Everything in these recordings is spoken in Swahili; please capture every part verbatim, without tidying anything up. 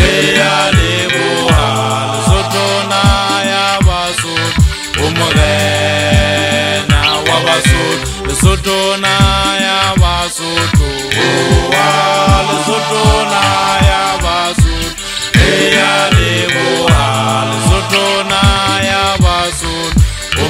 ya leboha Lesotho na ya Basotho o morena wa Basotho Lesotho na ya Basotho wa Lesotho na ya Basotho ya leboha Lesotho na ya Basotho o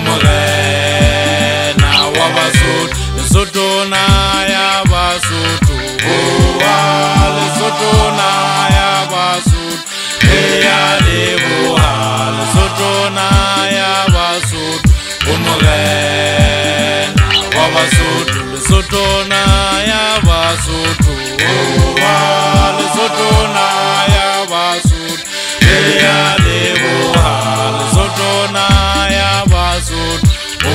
morena wa Basotho Lesotho na ya Basotho wa Lesotho na ya Basotho ya leboha Lesotho na ya Basotho o morena wa Basotho Lesotho na ya Basotho wa Lesotho na ya Basotho ya leboha Lesotho na ya Basotho o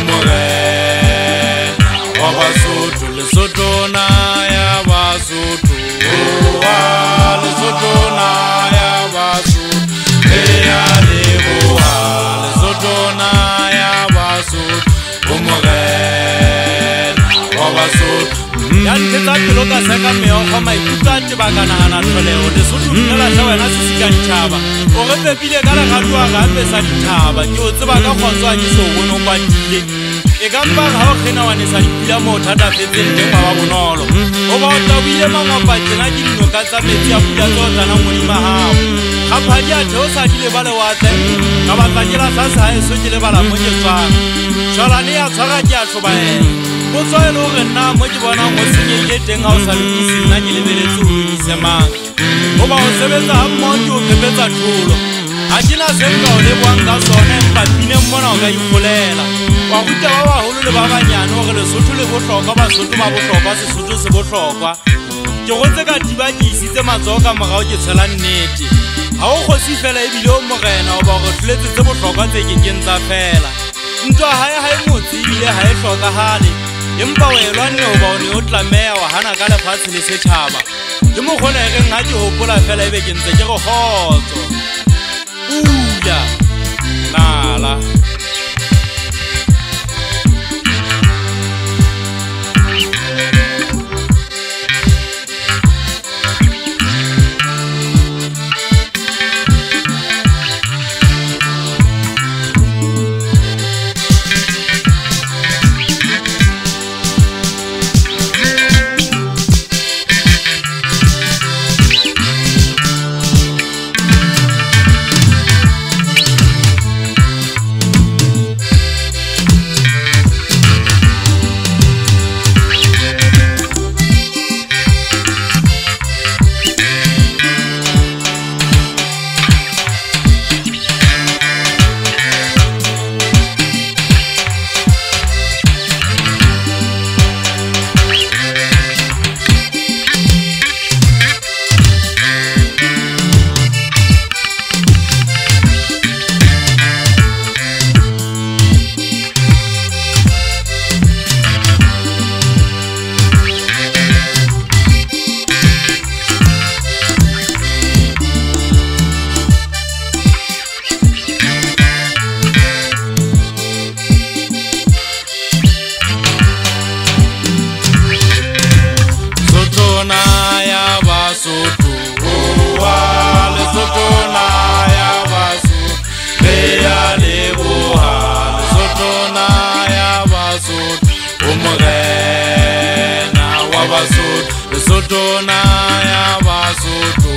morena wa Basotho Lesotho na ya Basotho wa Lesotho na ya Basotho ya leboha Lesotho na ya Basotho o morena wa Basotho ya nthetsa pelo ka seka meokgo maikutlo a tebakana gana tlholego Lesotho dinelatlha wena sesika dithaba o re pepile ka legatua gape sa dithaba ke o tseba ka kgotswa ke se o bone o kwatile e ka mpa ga o kgena wanesa dipula mo o thatafetseng teng ba ba bonolo o ba o taboile mangwapa tjena ke dinoka tsa metsi a pula tse o tsanang modimo gago gaphadi a theo sa di leba lewatle ka batla ke latlhase ga eso ke lebala mo ke tswang šalane ya tshwara ke a tlhobaela go tswa e le gore nna mo ke bonang go senyeile teng ga o sa lokise nna ke lebeletse o lokise mang go ba go sebetsa ga mmogo ke o phepetsa tholo ga ke na se nka o leboang ka sone mpapineng mona o ka ikgolela wa ruta ba bagolo le ba banyane gore Lesotho le bohlokwa Basotho ba bohlokwa Sesotho se bohlokwa ke gotse ka tiba ke isitse matsogo ka morago ke tshela nnete ga o kgosi fela ebile o morena o ba gore tlholetse tse bohlokwa tse ke kentsa fela ntwa gae ga e motse ebile ga e tlhokagale empa o elwa nne o ba o ne o tlameya wa gana ka lefatshe le setšhaba ke mokgona e reng ga ke gopola fela ebe ke ntse ke go kgotso pula nala Lesotho na ya Basotho